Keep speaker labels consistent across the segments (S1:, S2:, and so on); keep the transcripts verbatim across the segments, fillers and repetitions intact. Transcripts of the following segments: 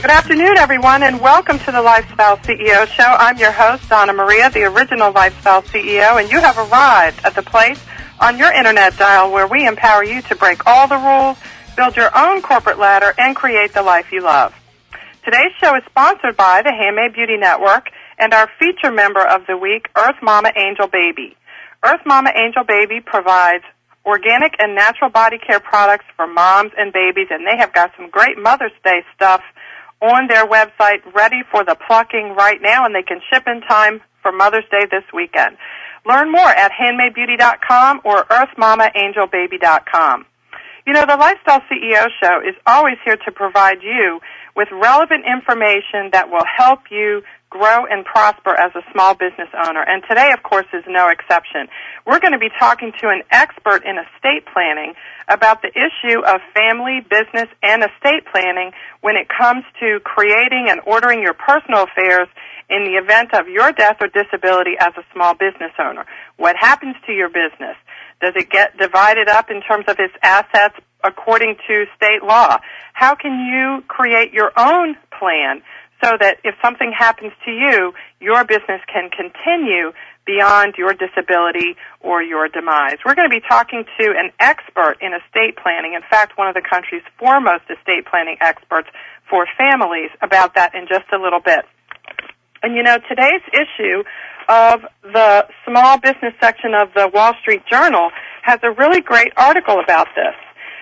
S1: Good afternoon, everyone, and welcome to the Lifestyle C E O Show. I'm your host, Donna Maria, the original Lifestyle C E O, and you have arrived at the place on your internet dial where we empower you to break all the rules, build your own corporate ladder, and create the life you love. Today's show is sponsored by the Handmade Beauty Network and our feature member of the week, Earth Mama Angel Baby. Earth Mama Angel Baby provides organic and natural body care products for moms and babies, and they have got some great Mother's Day stuff on their website ready for the plucking right now, and they can ship in time for Mother's Day this weekend. Learn more at handmade beauty dot com or earth mama angel baby dot com. You know, the Lifestyle C E O Show is always here to provide you with relevant information that will help you grow and prosper as a small business owner. And today, of course, is no exception. We're going to be talking to an expert in estate planning about the issue of family, business, and estate planning when it comes to creating and ordering your personal affairs in the event of your death or disability as a small business owner. What happens to your business? Does it get divided up in terms of its assets according to state law? How can you create your own plan so that if something happens to you, your business can continue beyond your disability or your demise? We're going to be talking to an expert in estate planning, in fact, one of the country's foremost estate planning experts for families, about that in just a little bit. And, you know, today's issue of the small business section of the Wall Street Journal has a really great article about this.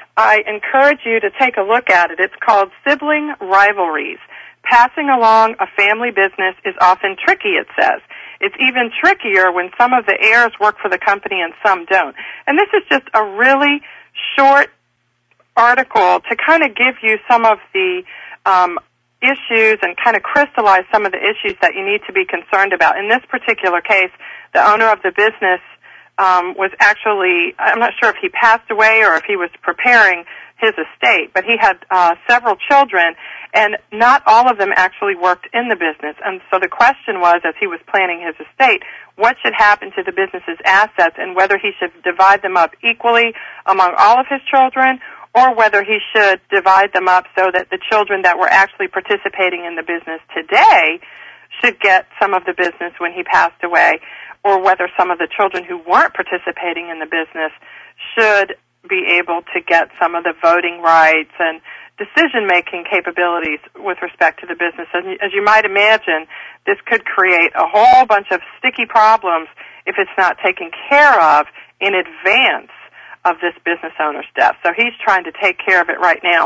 S1: I encourage you to take a look at it. It's called Sibling Rivalries. Passing along a family business is often tricky, it says. It's even trickier when some of the heirs work for the company and some don't. And this is just a really short article to kind of give you some of the um, issues and kind of crystallize some of the issues that you need to be concerned about. In this particular case, the owner of the business um, was actually, I'm not sure if he passed away or if he was preparing his estate, but he had uh, several children, and not all of them actually worked in the business. And so the question was, as he was planning his estate, what should happen to the business's assets and whether he should divide them up equally among all of his children or whether he should divide them up so that the children that were actually participating in the business today should get some of the business when he passed away, or whether some of the children who weren't participating in the business should be able to get some of the voting rights and decision-making capabilities with respect to the business. And as you might imagine, this could create a whole bunch of sticky problems if it's not taken care of in advance of this business owner's death. So he's trying to take care of it right now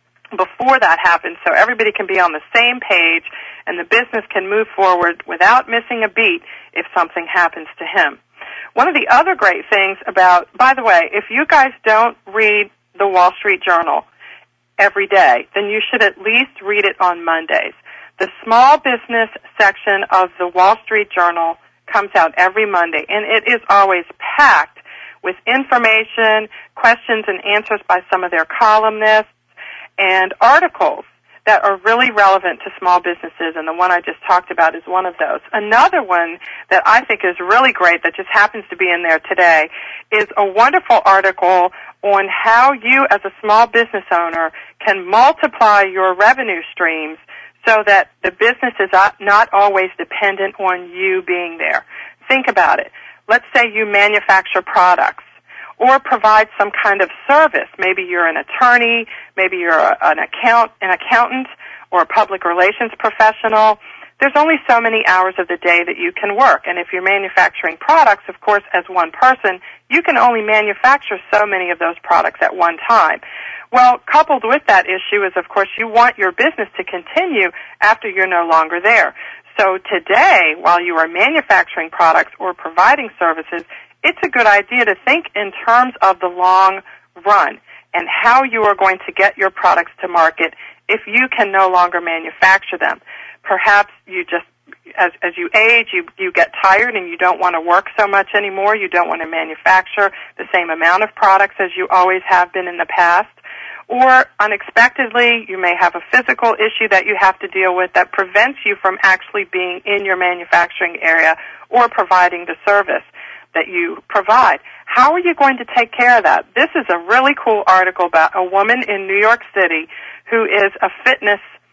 S1: before that happens so everybody can be on the same page and the business can move forward without missing a beat if something happens to him. One of the other great things about, by the way, if you guys don't read the Wall Street Journal every day, then you should at least read it on Mondays. The small business section of the Wall Street Journal comes out every Monday, and it is always packed with information, questions and answers by some of their columnists, and articles that are really relevant to small businesses, and the one I just talked about is one of those. Another one that I think is really great that just happens to be in there today is a wonderful article on how you as a small business owner can multiply your revenue streams so that the business is not always dependent on you being there. Think about it. Let's say you manufacture products or provide some kind of service. Maybe you're an attorney, maybe you're a, an account, an accountant or a public relations professional. There's only so many hours of the day that you can work. And if you're manufacturing products, of course, as one person, you can only manufacture so many of those products at one time. Well, coupled with that issue is, of course, you want your business to continue after you're no longer there. So today, while you are manufacturing products or providing services, it's a good idea to think in terms of the long run and how you are going to get your products to market if you can no longer manufacture them. Perhaps you just, as, as you age, you, you get tired and you don't want to work so much anymore. You don't want to manufacture the same amount of products as you always have been in the past. Or unexpectedly, you may have a physical issue that you have to deal with that prevents you from actually being in your manufacturing area or providing the service that you provide. How are you going to take care of that? This is a really cool article about a woman in New York City who is a fitness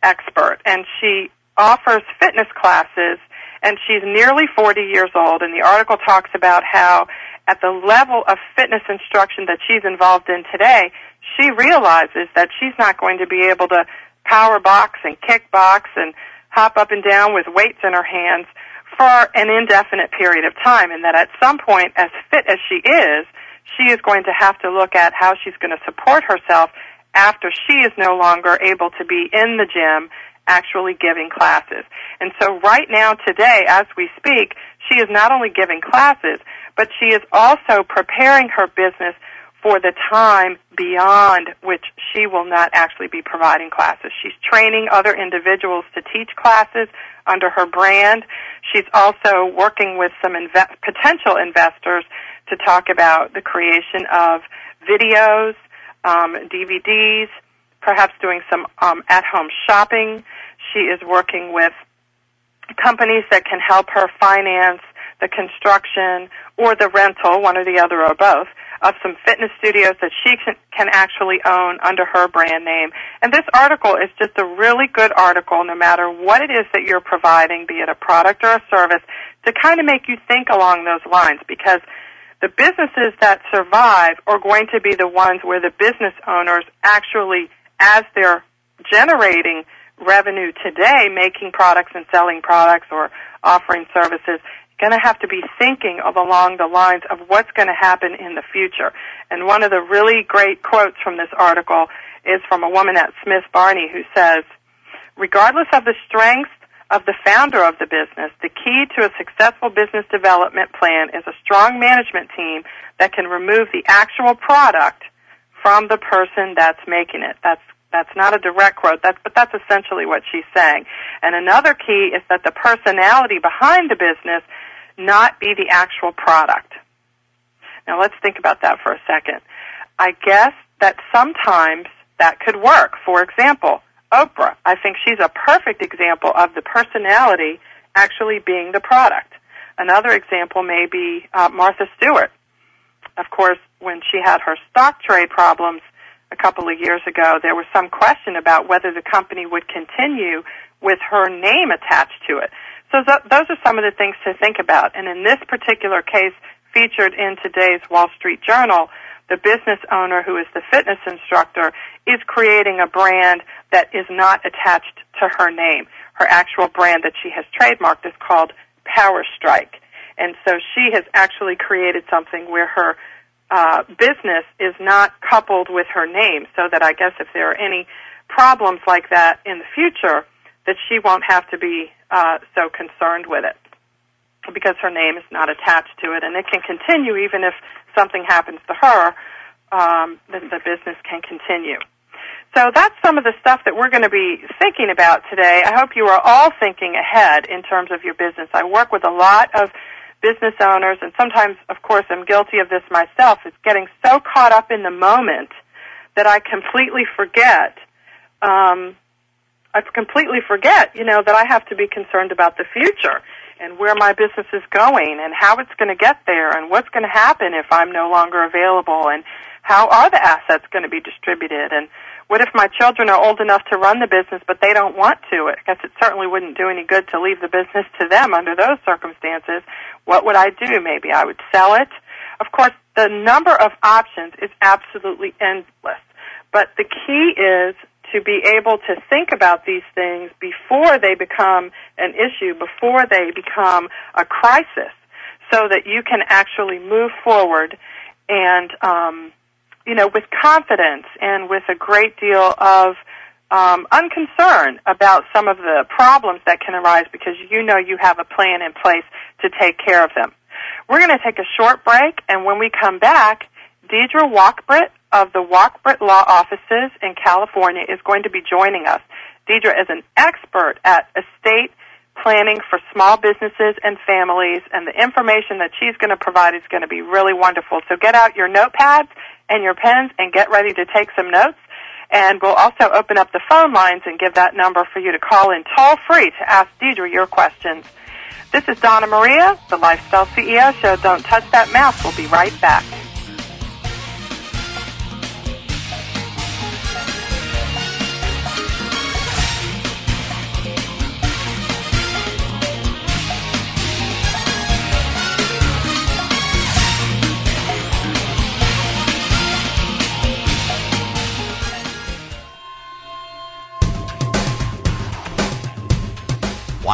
S1: expert, and she offers fitness classes, and she's nearly forty years old, and the article talks about how at the level of fitness instruction that she's involved in today, she realizes that she's not going to be able to power box and kick box and hop up and down with weights in her hands for an indefinite period of time, and that at some point, as fit as she is, she is going to have to look at how she's going to support herself after she is no longer able to be in the gym actually giving classes. And so right now, today, as we speak, she is not only giving classes, but she is also preparing her business for the time beyond which she will not actually be providing classes. She's training other individuals to teach classes under her brand. She's also working with some inve- potential investors to talk about the creation of videos, um, D V Ds, perhaps doing some um, at-home shopping. She is working with companies that can help her finance the construction or the rental, one or the other or both, of some fitness studios that she can, can actually own under her brand name. And this article is just a really good article, no matter what it is that you're providing, be it a product or a service, to kind of make you think along those lines, because the businesses that survive are going to be the ones where the business owners actually, as they're generating revenue today, making products and selling products or offering services, going to have to be thinking of along the lines of what's going to happen in the future. And one of the really great quotes from this article is from a woman at Smith Barney who says, regardless of the strength of the founder of the business, the key to a successful business development plan is a strong management team that can remove the actual product from the person that's making it. That's That's not a direct quote, that's, but that's essentially what she's saying. And another key is that the personality behind the business not be the actual product. Now let's think about that for a second. I guess that sometimes that could work. For example, Oprah. I think she's a perfect example of the personality actually being the product. Another example may be uh, Martha Stewart. Of course, when she had her stock trade problems a couple of years ago, there was some question about whether the company would continue with her name attached to it. So th- those are some of the things to think about. And in this particular case, featured in today's Wall Street Journal, the business owner, who is the fitness instructor, is creating a brand that is not attached to her name. Her actual brand that she has trademarked is called Power Strike. And so she has actually created something where her Uh, business is not coupled with her name, so that I guess if there are any problems like that in the future, that she won't have to be uh, so concerned with it, because her name is not attached to it, and it can continue even if something happens to her. Um, the, the business can continue. So that's some of the stuff that we're going to be thinking about today. I hope you are all thinking ahead in terms of your business. I work with a lot of business owners, and sometimes, of course, I'm guilty of this myself, is getting so caught up in the moment that I completely forget, um, I completely forget, you know, that I have to be concerned about the future and where my business is going and how it's going to get there and what's going to happen if I'm no longer available and how are the assets going to be distributed, and what if my children are old enough to run the business but they don't want to? I guess it certainly wouldn't do any good to leave the business to them under those circumstances. What would I do? Maybe I would sell it. Of course, the number of options is absolutely endless, but the key is to be able to think about these things before they become an issue, before they become a crisis, so that you can actually move forward and um, you know, with confidence and with a great deal of um, unconcern about some of the problems that can arise, because you know you have a plan in place to take care of them. We're going to take a short break, and when we come back, Deidre Walkbritt of the Walkbritt Law Offices in California is going to be joining us. Deidre is an expert at estate planning for small businesses and families, and the information that she's going to provide is going to be really wonderful. So get out your notepads and your pens and get ready to take some notes. And we'll also open up the phone lines and give that number for you to call in toll-free to ask Deidre your questions. This is Donna Maria, the Lifestyle C E O Show. Don't touch that mouse. We'll be right back.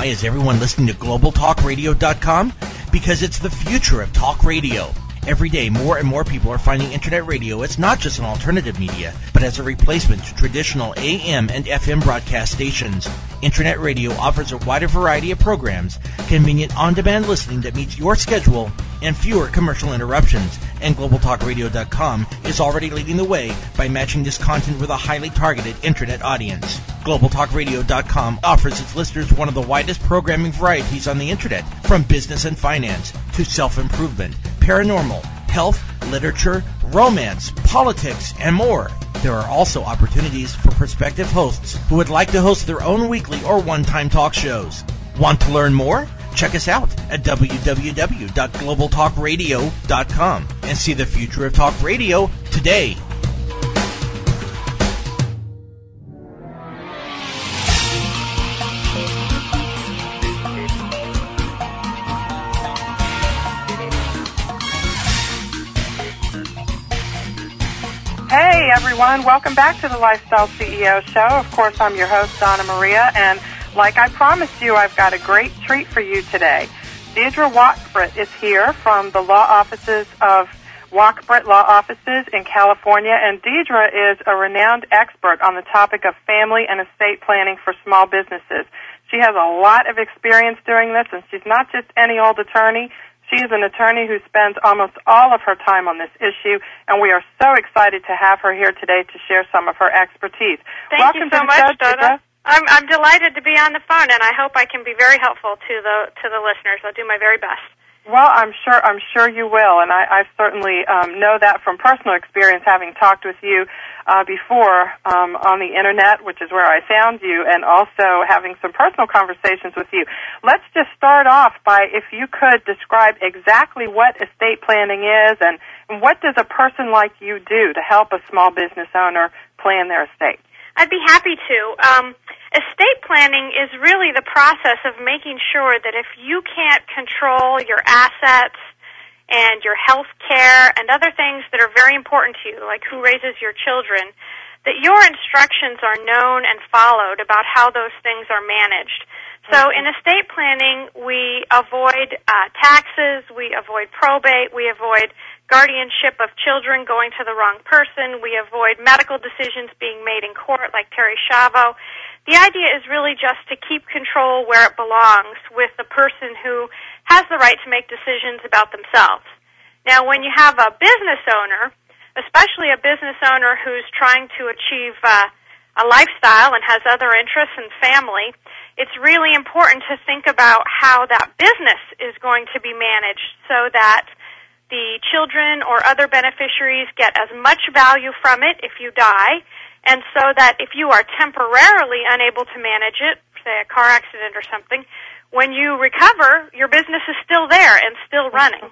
S2: is everyone listening to global talk radio dot com? Because it's the future of talk radio. Every day, more and more people are finding Internet radio as not just an alternative media, but as a replacement to traditional A M and F M broadcast stations. Internet radio offers a wider variety of programs, convenient on-demand listening that meets your schedule, and fewer commercial interruptions. And global talk radio dot com is already leading the way by matching this content with a highly targeted Internet audience. global talk radio dot com offers its listeners one of the widest programming varieties on the Internet, from business and finance to self-improvement, paranormal, health, literature, romance, politics, and more. There are also opportunities for prospective hosts who would like to host their own weekly or one-time talk shows. Want to learn more? Check us out at w w w dot global talk radio dot com and see the future of talk radio today.
S1: Hey everyone, welcome back to the Lifestyle C E O Show. Of course, I'm your host, Donna Maria, and like I promised you, I've got a great treat for you today. Deidre Wachbrit is here from the law offices of Wachbrit Law Offices in California, and Deidre is a renowned expert on the topic of family and estate planning for small businesses. She has a lot of experience doing this, and she's not just any old attorney. She is an attorney who spends almost all of her time on this issue, and we are so excited to have her here today to share some of her expertise.
S3: Thank
S1: Welcome
S3: you so
S1: to the
S3: much,
S1: show,
S3: Donna.
S1: Deidre.
S3: I'm, I'm delighted to be on the phone, and I hope I can be very helpful to the to the listeners. I'll do my very best.
S1: Well, I'm sure I'm sure you will, and I, I certainly um, know that from personal experience, having talked with you uh, before um, on the Internet, which is where I found you, and also having some personal conversations with you. Let's just start off by, if you could describe exactly what estate planning is, and, and what does a person like you do to help a small business owner plan their estate?
S3: I'd be happy to. Um, estate planning is really the process of making sure that if you can't control your assets and your health care and other things that are very important to you, like who raises your children, that your instructions are known and followed about how those things are managed. So in estate planning, we avoid uh, taxes, we avoid probate, we avoid guardianship of children going to the wrong person, we avoid medical decisions being made in court like Terry Schiavo. The idea is really just to keep control where it belongs with the person who has the right to make decisions about themselves. Now, when you have a business owner, especially a business owner who's trying to achieve uh, a lifestyle and has other interests and family, it's really important to think about how that business is going to be managed so that the children or other beneficiaries get as much value from it if you die, and so that if you are temporarily unable to manage it, say a car accident or something, when you recover, your business is still there and still running.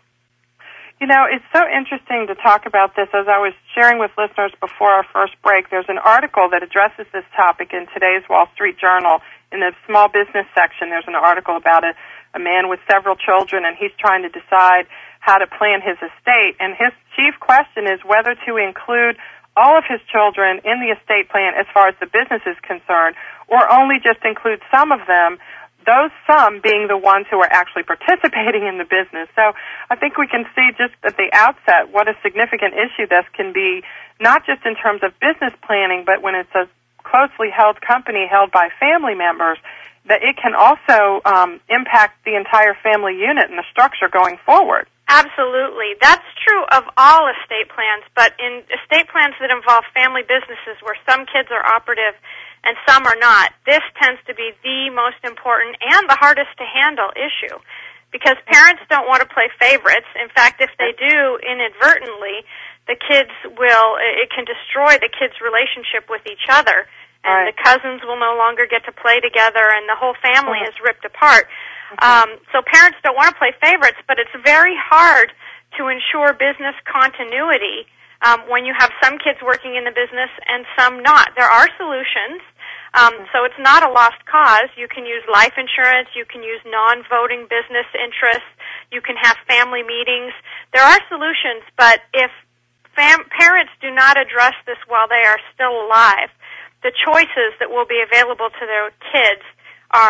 S1: You know, it's so interesting to talk about this. As I was sharing with listeners before our first break, there's an article that addresses this topic in today's Wall Street Journal. In the small business section, there's an article about a, a man with several children, and he's trying to decide how to plan his estate. And his chief question is whether to include all of his children in the estate plan as far as the business is concerned, or only just include some of them, those some being the ones who are actually participating in the business. So I think we can see just at the outset what a significant issue this can be, not just in terms of business planning, but when it's a closely held company held by family members, that it can also um, impact the entire family unit and the structure going forward.
S3: Absolutely. That's true of all estate plans, but in estate plans that involve family businesses where some kids are operative and some are not, this tends to be the most important and the hardest to handle issue, because parents don't want to play favorites. In fact, if they do inadvertently, the kids will, it can destroy the kids' relationship with each other, and right. the cousins will no longer get to play together, and the whole family is ripped apart. Um, so parents don't want to play favorites, but it's very hard to ensure business continuity um, when you have some kids working in the business and some not. There are solutions, um, so it's not a lost cause. You can use life insurance. You can use non-voting business interests. You can have family meetings. There are solutions, but if fam- parents do not address this while they are still alive, the choices that will be available to their kids are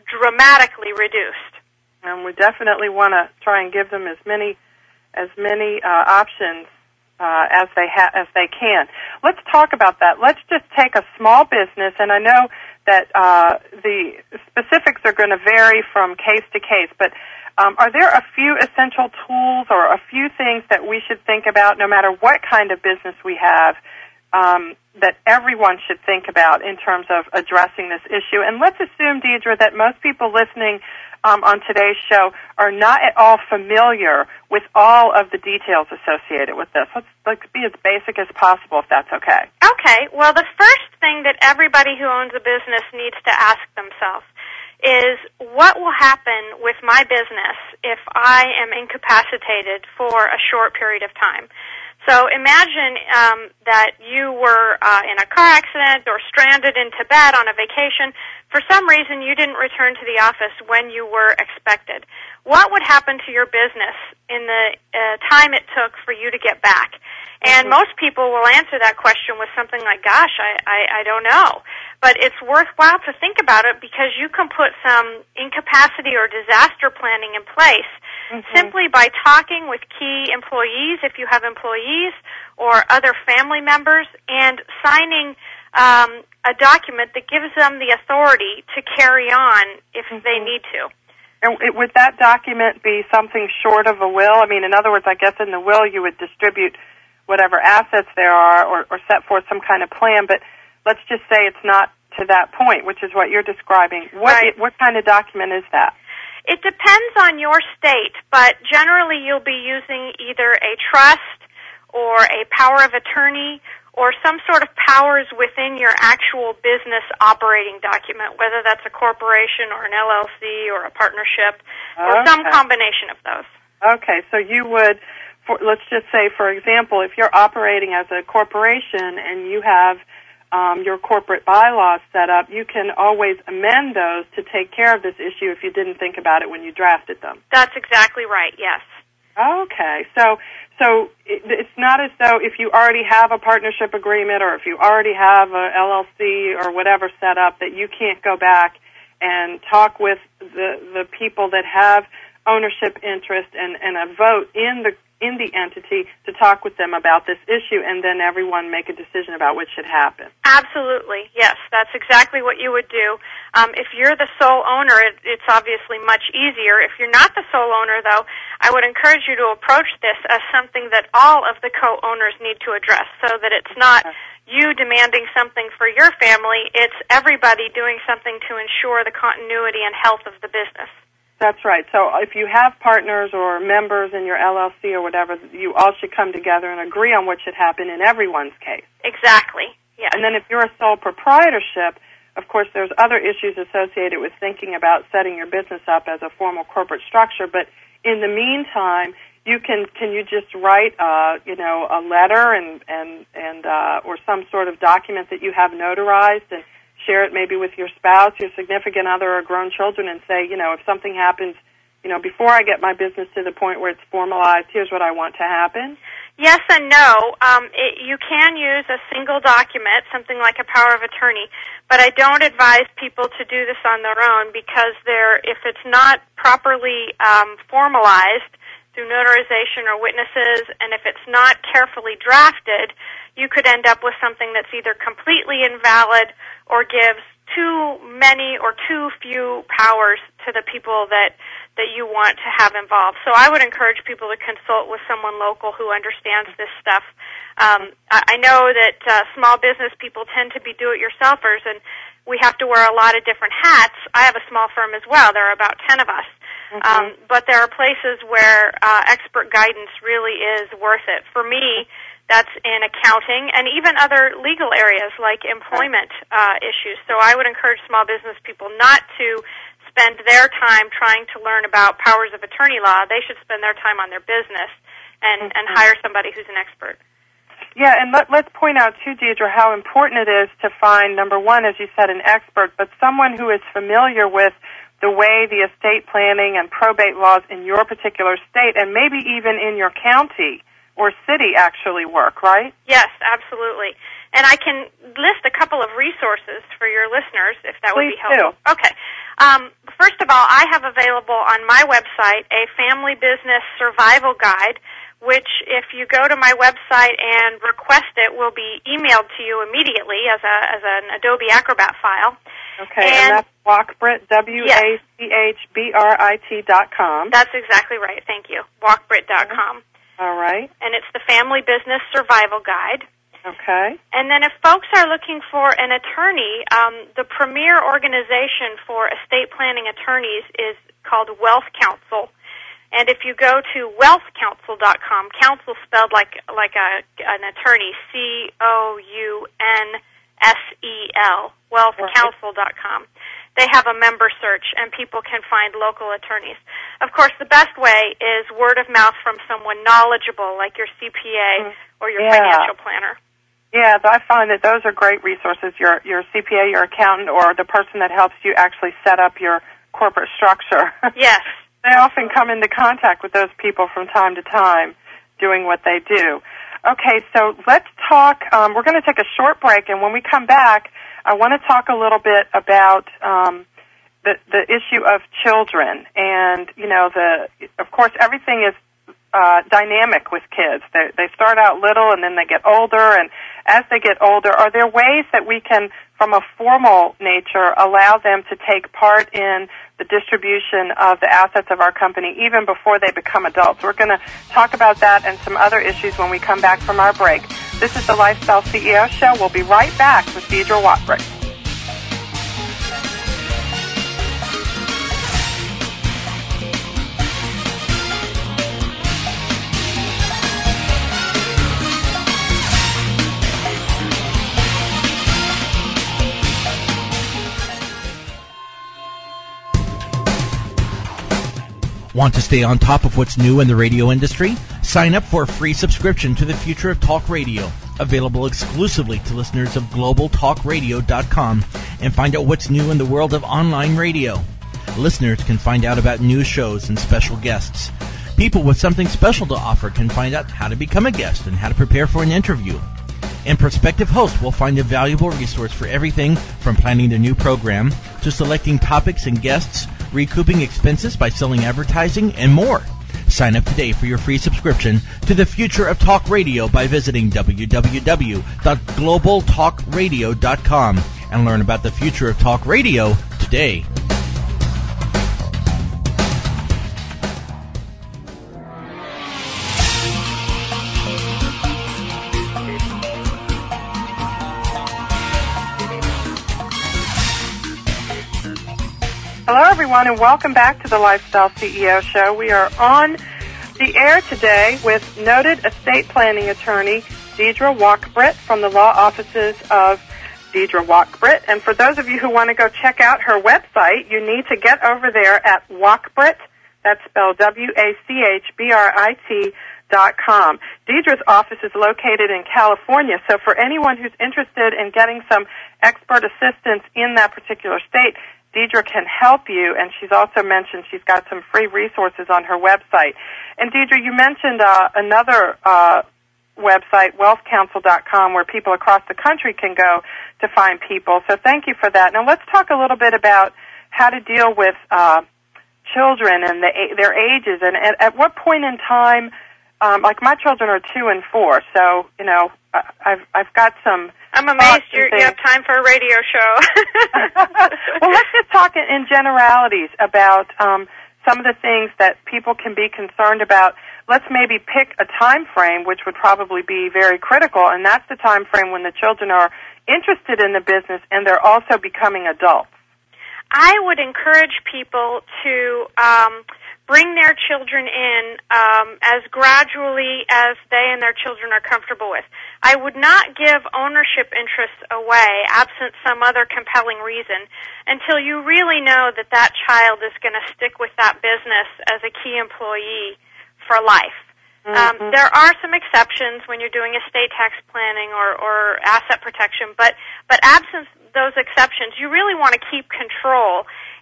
S3: dramatically reduced.
S1: And we definitely want to try and give them as many as many uh, options uh, as they ha- as they can. Let's talk about that. Let's just take a small business, and I know that uh, the specifics are going to vary from case to case, but um, are there a few essential tools or a few things that we should think about, no matter what kind of business we have, um, that everyone should think about in terms of addressing this issue? And let's assume, Deidre, that most people listening Um, on today's show are not at all familiar with all of the details associated with this. Let's, let's be as basic as possible, if that's okay.
S3: Okay. Well, the first thing that everybody who owns a business needs to ask themselves is, what will happen with my business if I am incapacitated for a short period of time? So imagine um, that you were uh, in a car accident or stranded in Tibet on a vacation. For some reason, you didn't return to the office when you were expected. What would happen to your business in the uh, time it took for you to get back? And mm-hmm. most people will answer that question with something like, gosh, I, I, I don't know. But it's worthwhile to think about it, because you can put some incapacity or disaster planning in place mm-hmm. simply by talking with key employees, if you have employees, or other family members, and signing um, a document that gives them the authority to carry on if mm-hmm. they need to.
S1: And it, would that document be something short of a will? I mean, in other words, I guess in the will you would distribute whatever assets there are, or, or set forth some kind of plan, but let's just say it's not to that point, which is what you're describing. What,
S3: right.
S1: what kind of document is that?
S3: It depends on your state, but generally you'll be using either a trust or a power of attorney or some sort of powers within your actual business operating document, whether that's a corporation or an L L C or a partnership or
S1: okay.
S3: some combination of those.
S1: Okay, so you would, for, let's just say, for example, if you're operating as a corporation and you have um, your corporate bylaws set up, you can always amend those to take care of this issue if you didn't think about it when you drafted them.
S3: That's exactly right, yes.
S1: Okay, so so it, it's not as though if you already have a partnership agreement or if you already have a L L C or whatever set up that you can't go back and talk with the the people that have ownership interest and, and a vote in the in the entity to talk with them about this issue, and then everyone make a decision about what should happen.
S3: Absolutely, yes. That's exactly what you would do. Um, if you're the sole owner, it, it's obviously much easier. If you're not the sole owner, though, I would encourage you to approach this as something that all of the co-owners need to address, so that it's not you demanding something for your family, it's everybody doing something to ensure the continuity and health of the business.
S1: That's right. So if you have partners or members in your L L C or whatever, you all should come together and agree on what should happen in everyone's case.
S3: Exactly, yes.
S1: And then if you're a sole proprietorship, of course, there's other issues associated with thinking about setting your business up as a formal corporate structure. But in the meantime, you can can you just write, uh, you know, a letter and and and uh, or some sort of document that you have notarized and share it maybe with your spouse, your significant other, or grown children, and say, you know, if something happens, you know, before I get my business to the point where it's formalized, here's what I want to happen?
S3: Yes and no. Um, it, you can use a single document, something like a power of attorney, but I don't advise people to do this on their own, because they're, if it's not properly um, formalized through notarization or witnesses, and if it's not carefully drafted, you could end up with something that's either completely invalid or gives too many or too few powers to the people that that you want to have involved. So I would encourage people to consult with someone local who understands this stuff. Um, I know that uh, small business people tend to be do-it-yourselfers, and we have to wear a lot of different hats. I have a small firm as well. There are about ten of us. Mm-hmm. Um, but there are places where uh, expert guidance really is worth it. For me, that's in accounting and even other legal areas like employment uh, issues. So I would encourage small business people not to spend their time trying to learn about powers of attorney law. They should spend their time on their business and, mm-hmm. and hire somebody who's an expert.
S1: Yeah, and let, let's point out, too, Deidre, how important it is to find, number one, as you said, an expert, but someone who is familiar with the way the estate planning and probate laws in your particular state and maybe even in your county or city actually work, right?
S3: Yes, absolutely. And I can list a couple of resources for your listeners, if that would
S1: Please
S3: be helpful.
S1: do.
S3: Okay. Um, first of all, I have available on my website a family business survival guide, which if you go to my website and request it, will be emailed to you immediately as a as an Adobe Acrobat file.
S1: Okay, and,
S3: and
S1: that's Wachbrit, W A C H B R I T dot com.
S3: That's exactly right. Thank you. Wachbrit dot com.
S1: All right.
S3: And it's the Family Business Survival Guide.
S1: Okay.
S3: And then if folks are looking for an attorney, um, the premier organization for estate planning attorneys is called Wealth Counsel. And if you go to wealth counsel dot com, counsel spelled like like a an attorney, C O U N S E L, wealth counsel dot com. They have a member search, and people can find local attorneys. Of course, the best way is word of mouth from someone knowledgeable, like your C P A or your
S1: yeah.
S3: financial planner.
S1: Yeah, I find that those are great resources, your your C P A, your accountant, or the person that helps you actually set up your corporate structure.
S3: Yes.
S1: They often come into contact with those people from time to time doing what they do. Okay, so let's talk. Um, we're going to take a short break, and when we come back, I want to talk a little bit about um, the the issue of children. And, you know, the of course, everything is uh, dynamic with kids. They, they start out little, and then they get older, and as they get older, are there ways that we can, from a formal nature, allow them to take part in the distribution of the assets of our company even before they become adults? We're going to talk about that and some other issues when we come back from our break. This is the Lifestyle C E O Show. We'll be right back with Deidre Wachbrit.
S2: Want to stay on top of what's new in the radio industry? Sign up for a free subscription to the Future of Talk Radio, available exclusively to listeners of global talk radio dot com, and find out what's new in the world of online radio. Listeners can find out about new shows and special guests. People with something special to offer can find out how to become a guest and how to prepare for an interview. And prospective hosts will find a valuable resource for everything from planning the new program to selecting topics and guests, recouping expenses by selling advertising, and more. Sign up today for your free subscription to the Future of Talk Radio by visiting w w w dot global talk radio dot com and learn about the future of talk radio today.
S1: Hello, everyone, and welcome back to the Lifestyle C E O Show. We are on the air today with noted estate planning attorney Deidre Wachbrit from the law offices of Deidre Wachbrit. And for those of you who want to go check out her website, you need to get over there at Wachbrit, that's spelled W A C H B R I T dot com. Deidre's office is located in California, so for anyone who's interested in getting some expert assistance in that particular state, Deidre can help you, and she's also mentioned she's got some free resources on her website. And Deidre, you mentioned uh, another uh, website, wealth counsel dot com, where people across the country can go to find people. So thank you for that. Now let's talk a little bit about how to deal with uh, children and the, their ages, and at, at what point in time, um, like my children are two and four, so, you know, I've, I've got some...
S3: I'm amazed you you have time for a radio show.
S1: Well, let's just talk in generalities about um, some of the things that people can be concerned about. Let's maybe pick a time frame, which would probably be very critical, and that's the time frame when the children are interested in the business and they're also becoming adults.
S3: I would encourage people to um, bring their children in um, as gradually as they and their children are comfortable with. I would not give ownership interests away, absent some other compelling reason, until you really know that that child is going to stick with that business as a key employee for life. Mm-hmm. Um, there are some exceptions when you're doing estate tax planning or, or asset protection, but, but absent those exceptions, you really want to keep control.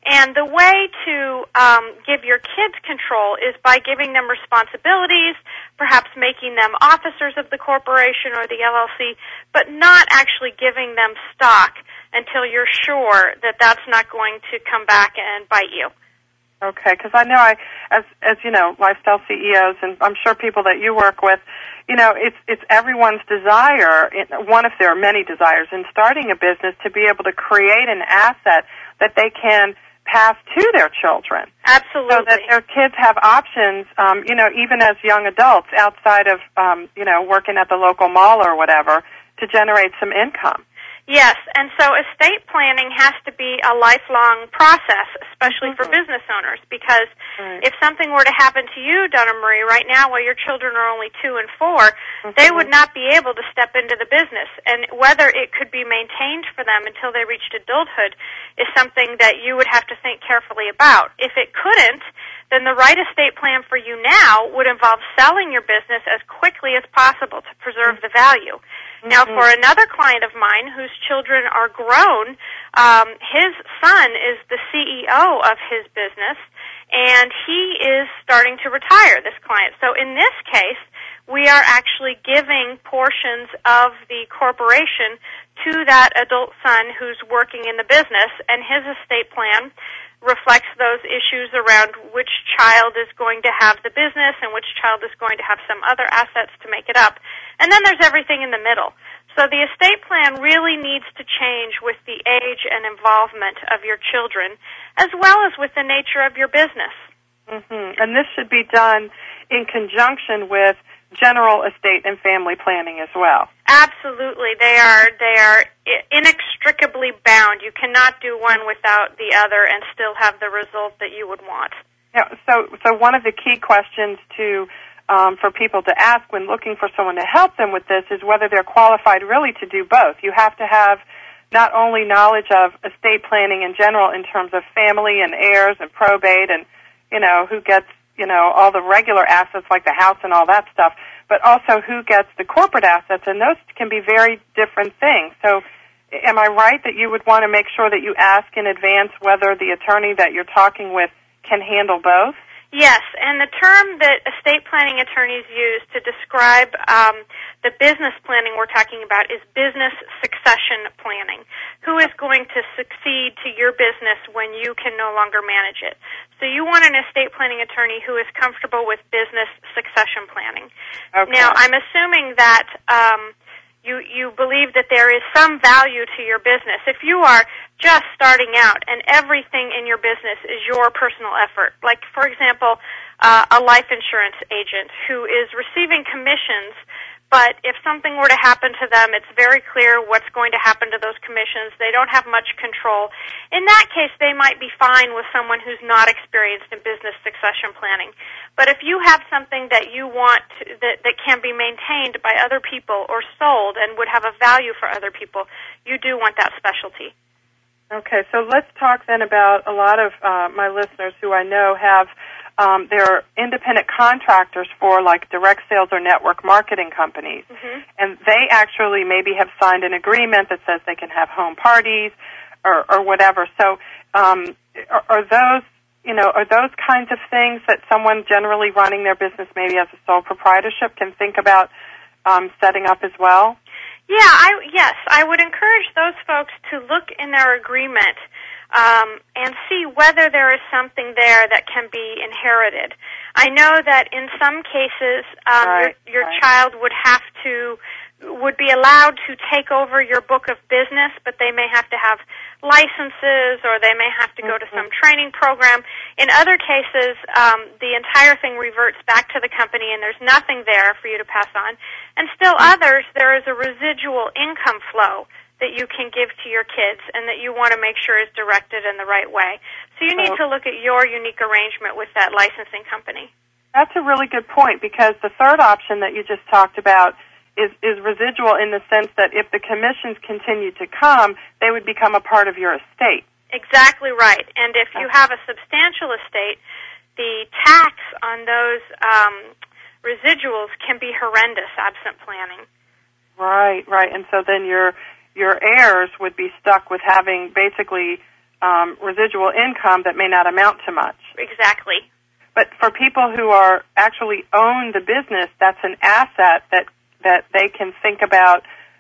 S3: And the way to um, give your kids control is by giving them responsibilities, perhaps making them officers of the corporation or the L L C, but not actually giving them stock until you're sure that that's not going to come back and bite you.
S1: Okay, because I know I, as as you know, lifestyle C E Os, and I'm sure people that you work with, you know, it's it's everyone's desire, one if there are many desires, in starting a business to be able to create an asset that they can pass to their children.
S3: Absolutely.
S1: So that their kids have options, um, you know, even as young adults outside of, um, you know, working at the local mall or whatever, to generate some income.
S3: Yes, and so estate planning has to be a lifelong process, especially
S1: mm-hmm.
S3: for business owners, because
S1: right.
S3: if something were to happen to you, Donna Marie, right now while your children are only two and four,
S1: mm-hmm.
S3: they would not be able to step into the business. And whether it could be maintained for them until they reached adulthood is something that you would have to think carefully about. If it couldn't, then the right estate plan for you now would involve selling your business as quickly as possible to preserve the value. Now, for another client of mine whose children are grown, um, his son is the C E O of his business, and he is starting to retire, this client. So in this case, we are actually giving portions of the corporation to that adult son who's working in the business, and his estate plan reflects those issues around which child is going to have the business and which child is going to have some other assets to make it up. And then there's everything in the middle. So the estate plan really needs to change with the age and involvement of your children, as well as with the nature of your business.
S1: Mm-hmm. And this should be done in conjunction with general estate and family planning as well.
S3: Absolutely. They are they are inextricably bound. You cannot do one without the other and still have the result that you would want.
S1: Yeah, so so one of the key questions to um, for people to ask when looking for someone to help them with this is whether they're qualified really to do both. You have to have not only knowledge of estate planning in general in terms of family and heirs and probate and, you know, who gets, you know, all the regular assets like the house and all that stuff, but also who gets the corporate assets, and those can be very different things. So am I right that you would want to make sure that you ask in advance whether the attorney that you're talking with can handle both?
S3: Yes, and the term that estate planning attorneys use to describe um, the business planning we're talking about is business succession planning. Who is going to succeed to your business when you can no longer manage it? So you want an estate planning attorney who is comfortable with business succession planning.
S1: Okay.
S3: Now, I'm assuming that um, you you believe that there is some value to your business. If you are just starting out and everything in your business is your personal effort, like, for example, uh, a life insurance agent who is receiving commissions, but if something were to happen to them, it's very clear what's going to happen to those commissions. They don't have much control. In that case, they might be fine with someone who's not experienced in business succession planning. But if you have something that you want to, that, that can be maintained by other people or sold and would have a value for other people, you do want that specialty.
S1: Okay, so let's talk then about a lot of uh, my listeners who I know have Um, they're independent contractors for, like, direct sales or network marketing companies.
S3: Mm-hmm.
S1: And they actually maybe have signed an agreement that says they can have home parties or, or whatever. So um, are, are those, you know, are those kinds of things that someone generally running their business maybe as a sole proprietorship can think about um, setting up as well?
S3: Yeah, I, yes. I would encourage those folks to look in their agreement Um, and see whether there is something there that can be inherited. I know that in some cases, um,
S1: right,
S3: your, your
S1: right.
S3: child would have to, would be allowed to take over your book of business, but they may have to have licenses or they may have to go to some training program. In other cases, um, the entire thing reverts back to the company and there's nothing there for you to pass on. And still others, there is a residual income flow that you can give to your kids and that you want to make sure is directed in the right way. So you need to look at your unique arrangement with that licensing company.
S1: That's a really good point, because the third option that you just talked about is, is residual in the sense that if the commissions continue to come, they would become a part of your estate.
S3: Exactly right. And if you have a substantial estate, the tax on those um, residuals can be horrendous absent planning.
S1: Right, right. And so then you're your heirs would be stuck with having basically um, residual income that may not amount to much.
S3: Exactly.
S1: But for people who are actually own the business, that's an asset that, that they can think about,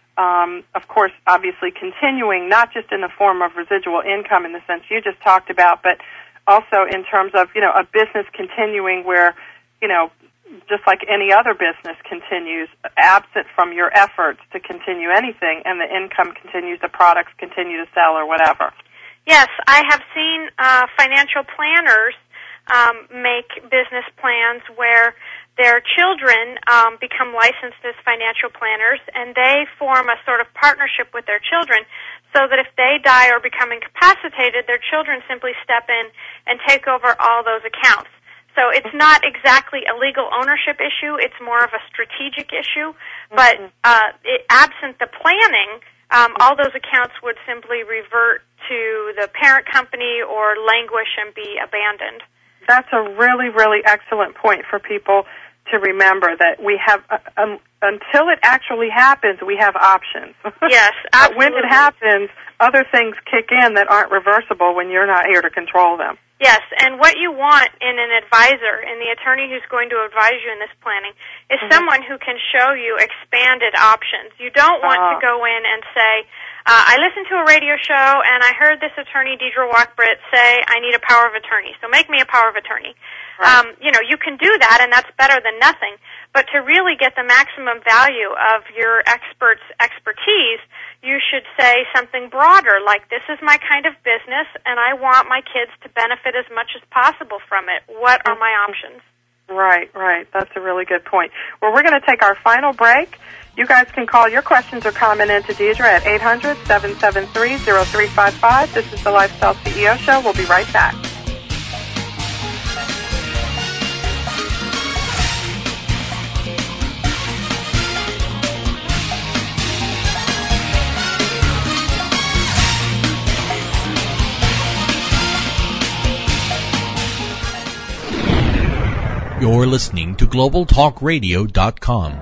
S1: um, of course, obviously continuing, not just in the form of residual income in the sense you just talked about, but also in terms of, you know, a business continuing where, you know, just like any other business continues, absent from your efforts to continue anything, and the income continues, the products continue to sell or whatever.
S3: Yes, I have seen uh, financial planners um, make business plans where their children um, become licensed as financial planners, and they form a sort of partnership with their children so that if they die or become incapacitated, their children simply step in and take over all those accounts. So it's not exactly a legal ownership issue. It's more of a strategic issue. But uh, it, absent the planning, um, all those accounts would simply revert to the parent company or languish and be abandoned.
S1: That's a really, really excellent point for people to remember, that we have, uh, um, until it actually happens, we have options.
S3: Yes, absolutely.
S1: When it happens, other things kick in that aren't reversible when you're not here to control them.
S3: Yes, and what you want in an advisor, in the attorney who's going to advise you in this planning, is mm-hmm. someone who can show you expanded options. You don't want uh-huh. to go in and say, uh, I listened to a radio show and I heard this attorney, Deidre Walk-Britt, say I need a power of attorney, so make me a power of attorney. Right. Um, you know, you can do that, and that's better than nothing. But to really get the maximum value of your expert's expertise, you should say something broader, like, this is my kind of business, and I want my kids to benefit as much as possible from it. What are my options?
S1: Right, right. That's a really good point. Well, we're going to take our final break. You guys can call your questions or comment into Deidre at eight hundred, seven seven three, zero three five five. This is the Lifestyle C E O Show. We'll be right back.
S2: You're listening to Global Talk Radio dot com.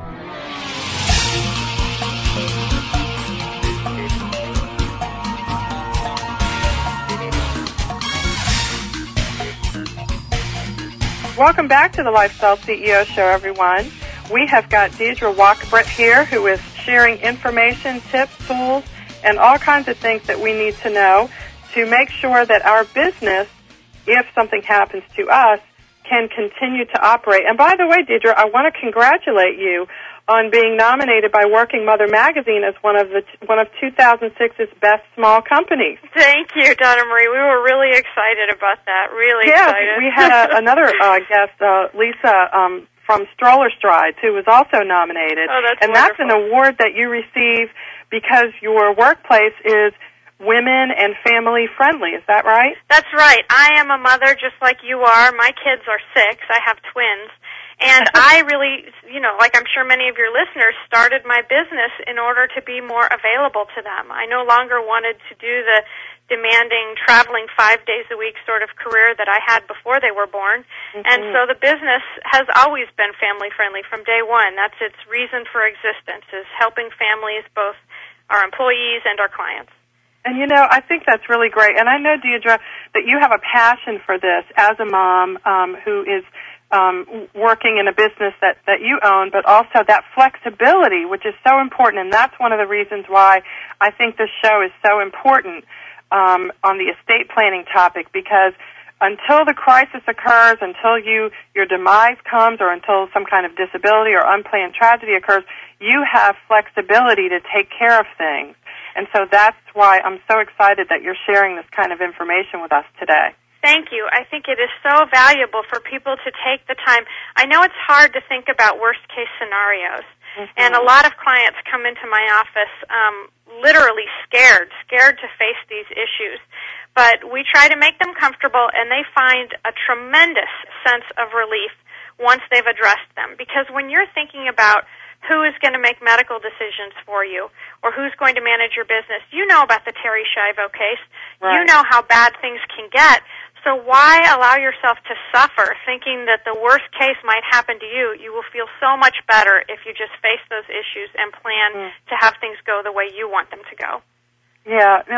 S1: Welcome back to the Lifestyle C E O Show, everyone. We have got Deidre Walk-Britt here, who is sharing information, tips, tools, and all kinds of things that we need to know to make sure that our business, if something happens to us, can continue to operate. And by the way, Deidre, I want to congratulate you on being nominated by Working Mother Magazine as one of the one of two thousand six's best small companies.
S3: Thank you, Donna Marie. We were really excited about that. Really
S1: yeah,
S3: excited.
S1: We had a, another uh, guest, uh, Lisa um, from Stroller Strides, who was also nominated.
S3: Oh, that's
S1: and
S3: wonderful.
S1: That's an award that you receive because your workplace is women and family friendly. Is that right?
S3: That's right. I am a mother just like you are. My kids are six. I have twins. And I really, you know, like I'm sure many of your listeners, started my business in order to be more available to them. I no longer wanted to do the demanding, traveling five days a week sort of career that I had before they were born. Mm-hmm. And so the business has always been family friendly from day one. That's its reason for existence, is helping families, both our employees and our clients.
S1: And, you know, I think that's really great. And I know, Deidre, that you have a passion for this as a mom um, who is um, working in a business that, that you own, but also that flexibility, which is so important. And that's one of the reasons why I think this show is so important um, on the estate planning topic, because until the crisis occurs, until you your demise comes, or until some kind of disability or unplanned tragedy occurs, you have flexibility to take care of things. And so that's why I'm so excited that you're sharing this kind of information with us today.
S3: Thank you. I think it is so valuable for people to take the time. I know it's hard to think about worst-case scenarios, mm-hmm. and a lot of clients come into my office um, literally scared, scared to face these issues. But we try to make them comfortable, and they find a tremendous sense of relief once they've addressed them. Because when you're thinking about who is going to make medical decisions for you, or who's going to manage your business, you know about the Terri Schiavo case.
S1: Right.
S3: You know how bad things can get. So why allow yourself to suffer thinking that the worst case might happen to you? You will feel so much better if you just face those issues and plan mm. to have things go the way you want them to go.
S1: Yeah. Now,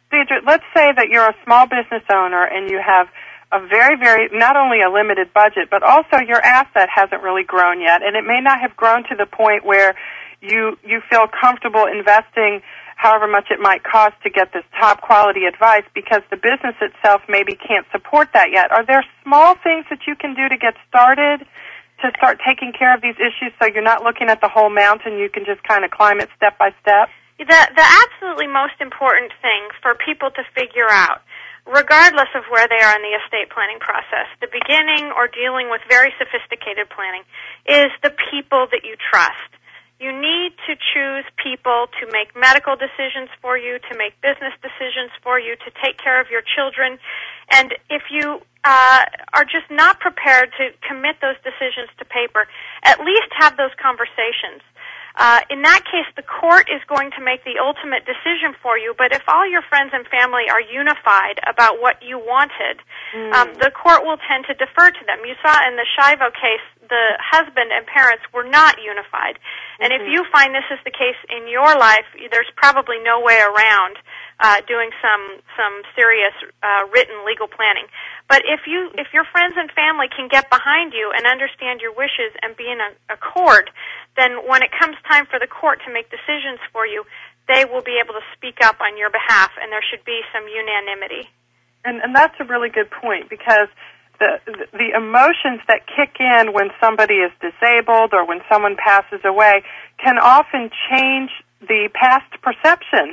S1: Deidre, let's say that you're a small business owner and you have a very, very, not only a limited budget, but also your asset hasn't really grown yet, and it may not have grown to the point where you you feel comfortable investing however much it might cost to get this top quality advice because the business itself maybe can't support that yet. Are there small things that you can do to get started to start taking care of these issues so you're not looking at the whole mountain, you can just kind of climb it step by step?
S3: The, the absolutely most important thing for people to figure out, regardless of where they are in the estate planning process, the beginning or dealing with very sophisticated planning, is the people that you trust. You need to choose people to make medical decisions for you, to make business decisions for you, to take care of your children. And if you uh, are just not prepared to commit those decisions to paper, at least have those conversations. Uh, in that case, the court is going to make the ultimate decision for you, but if all your friends and family are unified about what you wanted, mm. um, the court will tend to defer to them. You saw in the Shivo case, the husband and parents were not unified. And mm-hmm. if you find this is the case in your life, there's probably no way around uh, doing some some serious uh, written legal planning. But if you if your friends and family can get behind you and understand your wishes and be in a accord, then when it comes time for the court to make decisions for you, they will be able to speak up on your behalf, and there should be some unanimity.
S1: And, and that's a really good point because The, the emotions that kick in when somebody is disabled or when someone passes away can often change the past perception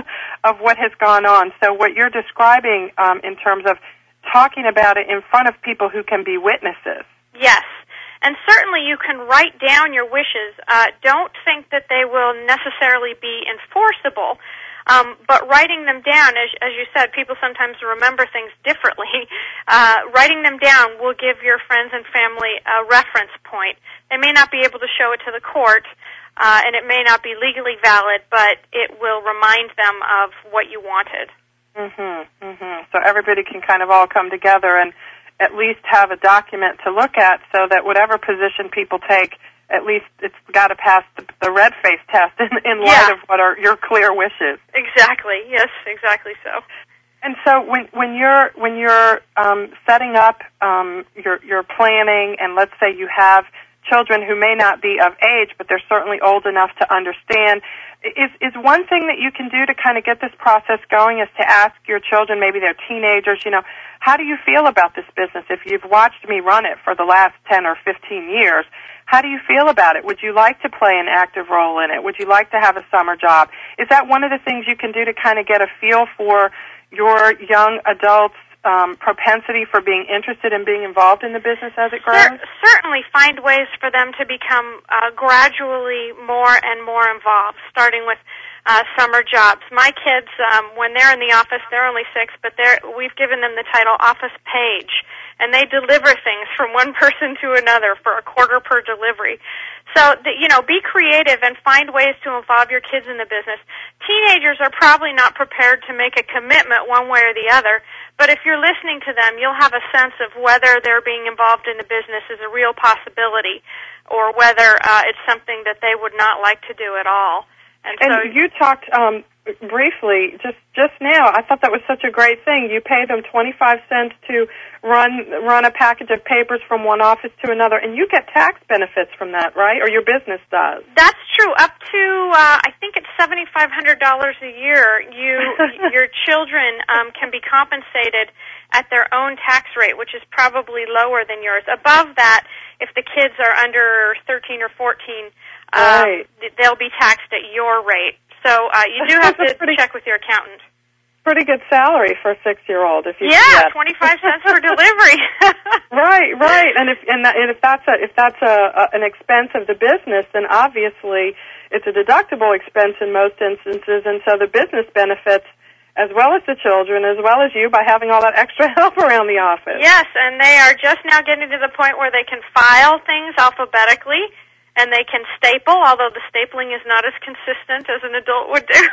S1: of what has gone on. So what you're describing um, in terms of talking about it in front of people who can be witnesses.
S3: Yes. And certainly you can write down your wishes. Uh, don't think that they will necessarily be enforceable. Um, but writing them down, as, as you said, people sometimes remember things differently. Uh, writing them down will give your friends and family a reference point. They may not be able to show it to the court, uh, and it may not be legally valid, but it will remind them of what you wanted.
S1: Mm-hmm, mm-hmm. So everybody can kind of all come together and at least have a document to look at so that whatever position people take, at least it's got to pass the, the red face test in, in light
S3: yeah.
S1: of what are your clear wishes.
S3: Exactly. Yes, exactly so.
S1: And so when when you're when you're um, setting up um, your your planning, and let's say you have children who may not be of age, but they're certainly old enough to understand, is is one thing that you can do to kind of get this process going is to ask your children, maybe they're teenagers, you know, how do you feel about this business? If you've watched me run it for the last ten or fifteen years, how do you feel about it? Would you like to play an active role in it? Would you like to have a summer job? Is that one of the things you can do to kind of get a feel for your young adults' um, propensity for being interested in being involved in the business as it grows?
S3: Cer- certainly find ways for them to become uh, gradually more and more involved, starting with uh, summer jobs. My kids, um, when they're in the office, they're only six, but they're, we've given them the title office page, and they deliver things from one person to another for a quarter per delivery. So, the, you know, be creative and find ways to involve your kids in the business. Teenagers are probably not prepared to make a commitment one way or the other, but if you're listening to them, you'll have a sense of whether they're being involved in the business is a real possibility or whether uh, it's something that they would not like to do at all. And,
S1: and
S3: so
S1: you talked um, briefly just just now. I thought that was such a great thing. You pay them twenty-five cents to run run a package of papers from one office to another, and you get tax benefits from that, right? Or your business does.
S3: That's true. Up to uh, I think it's seventy-five hundred dollars a year. You your children um, can be compensated at their own tax rate, which is probably lower than yours. Above that, if the kids are under thirteen or fourteen.
S1: Right.
S3: Um, they'll be taxed at your rate. So uh, you do have to
S1: pretty,
S3: check with your accountant.
S1: Pretty good salary for a six-year-old, if you
S3: yeah, twenty-five cents per delivery.
S1: Right, right. And if and, that, and if that's a if that's a, a an expense of the business, then obviously it's a deductible expense in most instances, and so the business benefits as well as the children, as well as you, by having all that extra help around the office.
S3: Yes, and they are just now getting to the point where they can file things alphabetically. And they can staple, although the stapling is not as consistent as an adult would do.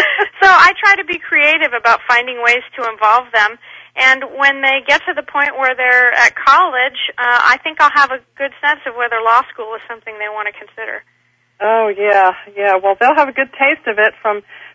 S3: So I try to be creative about finding ways to involve them. And when they get to the point where they're at college, uh, I think I'll have a good sense of whether law school is something they want to consider.
S1: Oh, yeah, yeah. Well, they'll have a good taste of it from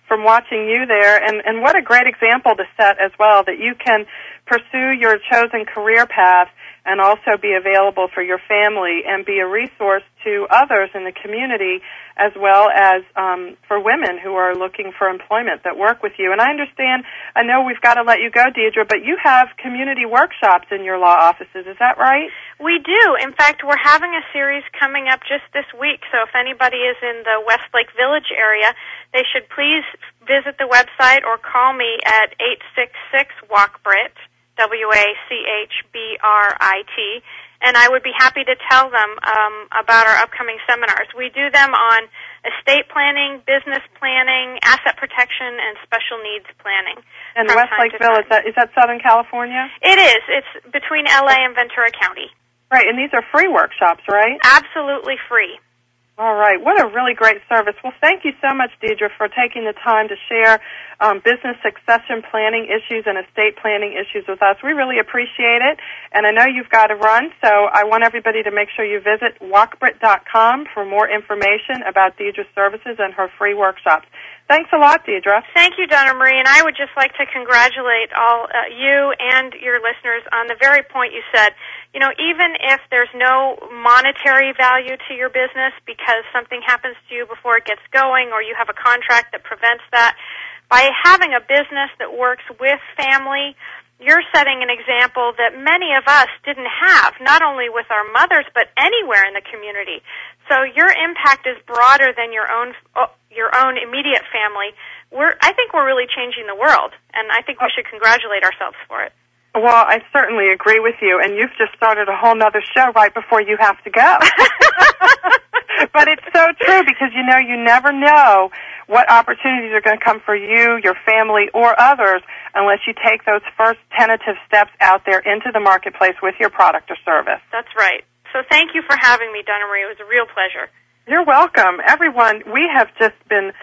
S1: from watching you there. And, and what a great example to set as well, that you can pursue your chosen career path and also be available for your family and be a resource to others in the community, as well as um, for women who are looking for employment that work with you. And I understand, I know we've got to let you go, Deidre, but you have community workshops in your law offices. Is that right?
S3: We do. In fact, we're having a series coming up just this week, so if anybody is in the Westlake Village area, they should please visit the website or call me at eight six six, W A C B R I T, W A C H B R I T, and I would be happy to tell them um, about our upcoming seminars. We do them on estate planning, business planning, asset protection, and special needs planning.
S1: And Westlake Village, is that, is that Southern California?
S3: It is. It's between L A and Ventura County.
S1: Right, and these are free workshops, right?
S3: Absolutely free.
S1: All right. What a really great service. Well, thank you so much, Deidre, for taking the time to share um, business succession planning issues and estate planning issues with us. We really appreciate it. And I know you've got to run, so I want everybody to make sure you visit W A C B R I T dot com for more information about Deidre's services and her free workshops. Thanks a lot, Deidre.
S3: Thank you, Donna Marie. And I would just like to congratulate all uh, you and your listeners on the very point you said. You know, even if there's no monetary value to your business because something happens to you before it gets going or you have a contract that prevents that, by having a business that works with family, you're setting an example that many of us didn't have, not only with our mothers, but anywhere in the community. So your impact is broader than your own your own immediate family. We're, I think we're really changing the world, and I think we should congratulate ourselves for it.
S1: Well, I certainly agree with you, and you've just started a whole nother show right before you have to go. But it's so true, because, you know, you never know what opportunities are going to come for you, your family, or others unless you take those first tentative steps out there into the marketplace with your product or service.
S3: That's right. So thank you for having me, Donna Marie. It was a real pleasure.
S1: You're welcome. Everyone, we have just been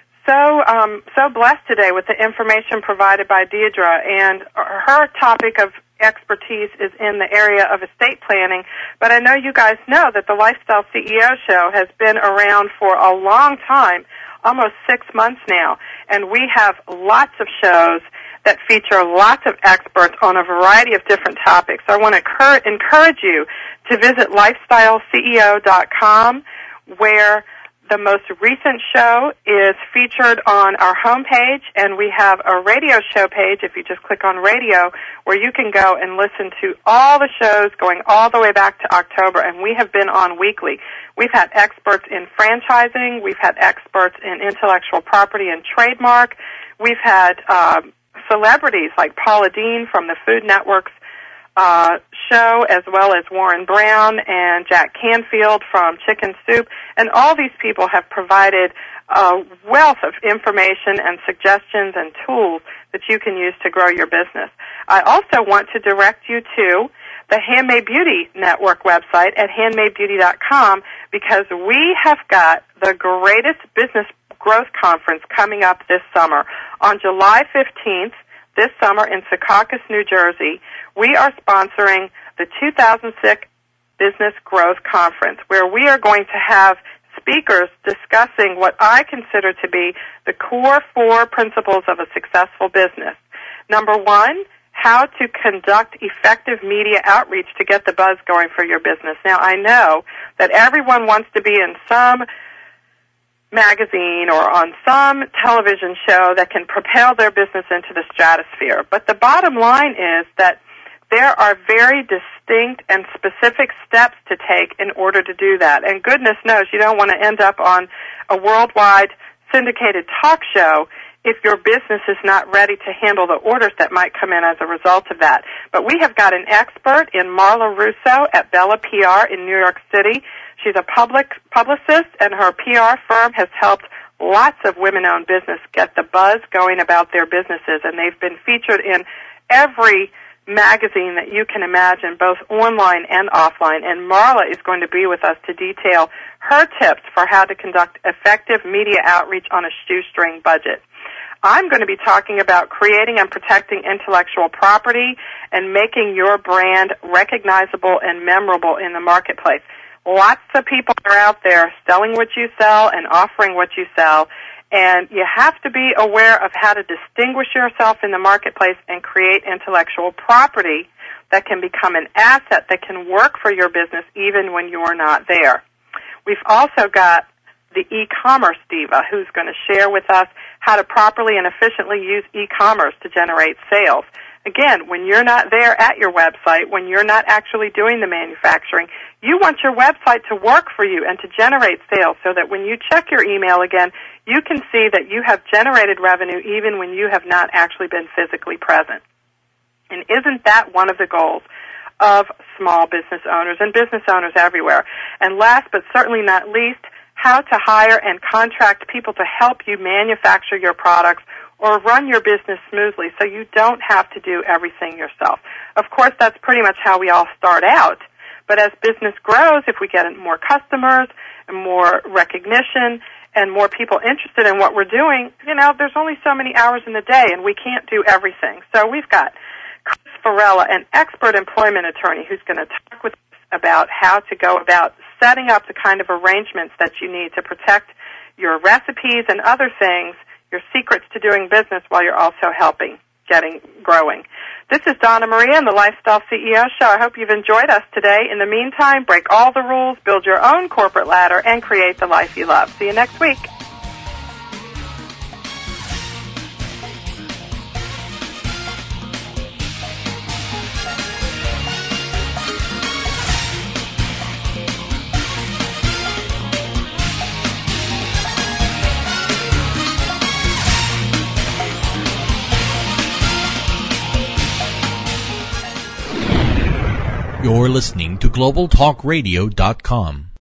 S1: so um, so blessed today with the information provided by Deidre, and her topic of expertise is in the area of estate planning. But I know you guys know that the Lifestyle C E O Show has been around for a long time, almost six months now, and we have lots of shows that feature lots of experts on a variety of different topics. So I want to encourage you to visit lifestyle C E O dot com, where the most recent show is featured on our homepage, and we have a radio show page, if you just click on radio, where you can go and listen to all the shows going all the way back to October, and we have been on weekly. We've had experts in franchising. We've had experts in intellectual property and trademark. We've had um, celebrities like Paula Deen from the Food Network's Uh, show, as well as Warren Brown and Jack Canfield from Chicken Soup. And all these people have provided a wealth of information and suggestions and tools that you can use to grow your business. I also want to direct you to the Handmade Beauty Network website at handmade beauty dot com, because we have got the greatest business growth conference coming up this summer. On July fifteenth, this summer in Secaucus, New Jersey, we are sponsoring the two thousand six Business Growth Conference, where we are going to have speakers discussing what I consider to be the core four principles of a successful business. Number one, how to conduct effective media outreach to get the buzz going for your business. Now, I know that everyone wants to be in some magazine or on some television show that can propel their business into the stratosphere. But the bottom line is that there are very distinct and specific steps to take in order to do that. And goodness knows you don't want to end up on a worldwide syndicated talk show if your business is not ready to handle the orders that might come in as a result of that. But we have got an expert in Marla Russo at Bella P R in New York City. She's a public publicist, and her P R firm has helped lots of women-owned business get the buzz going about their businesses, and they've been featured in every magazine that you can imagine, both online and offline. And Marla is going to be with us to detail her tips for how to conduct effective media outreach on a shoestring budget. I'm going to be talking about creating and protecting intellectual property and making your brand recognizable and memorable in the marketplace. Lots of people are out there selling what you sell and offering what you sell, And you have to be aware of how to distinguish yourself in the marketplace and create intellectual property that can become an asset that can work for your business even when you're not there. We've also got the e-commerce diva who's going to share with us how to properly and efficiently use e-commerce to generate sales. Again, when you're not there at your website, when you're not actually doing the manufacturing, you want your website to work for you and to generate sales so that when you check your email again, you can see that you have generated revenue even when you have not actually been physically present. And isn't that one of the goals of small business owners and business owners everywhere? And last but certainly not least, how to hire and contract people to help you manufacture your products or run your business smoothly so you don't have to do everything yourself. Of course, that's pretty much how we all start out. But as business grows, if we get more customers and more recognition and more people interested in what we're doing, you know, there's only so many hours in the day and we can't do everything. So we've got Chris Farella, an expert employment attorney, who's going to talk with us about how to go about setting up the kind of arrangements that you need to protect your recipes and other things, your secrets to doing business while you're also helping, getting, growing. This is Donna Maria and the Lifestyle C E O Show. I hope you've enjoyed us today. In the meantime, break all the rules, build your own corporate ladder, and create the life you love. See you next week.
S2: You're listening to global talk radio dot com.